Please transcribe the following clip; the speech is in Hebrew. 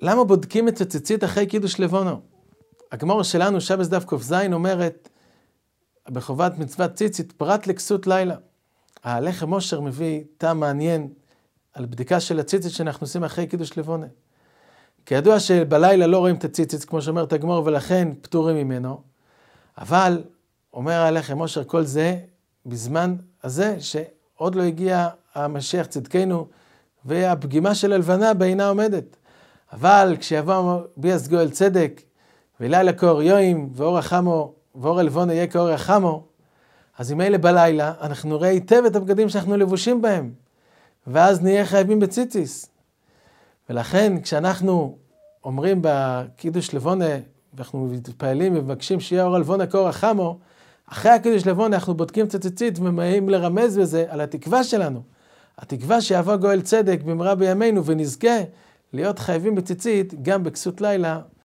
למה בודקים את הציצית אחרי קידוש לבונו? הגמרא שלנו, שבס דף ק"ז, אומרת, בחובת מצוות ציצית, פרט לכסות לילה. הלחם מושר מביא טעם מעניין על בדיקה של הציצית שאנחנו עושים אחרי קידוש לבונה. כידוע שבלילה לא רואים את הציצית, כמו שאומרת הגמרא, ולכן פטורים ממנו. אבל, אומר הלחם מושר, כל זה בזמן הזה שעוד לא הגיע המשיח צדקנו, והפגימה של הלבנה בעינה עומדת. אבל כשיבוא ביאס גואל צדק, ולילה כאור יוים, ואור החמו, ואור הלבונה יהיה כאור החמו, אז אם אלה בלילה, אנחנו נראה היטב את הבגדים שאנחנו לבושים בהם, ואז נהיה חייבים בציציס. ולכן, כשאנחנו אומרים בקידוש לבונה, ואנחנו מתפעלים ומבקשים שיהיה אור הלבונה כאור החמו, אחרי הקידוש לבונה אנחנו בודקים את הציצית, ומאים לרמז בזה על התקווה שלנו. התקווה שיבוא גואל צדק במהרה בימינו, ונזכה להיות חייבים בציצית גם בכסות לילה,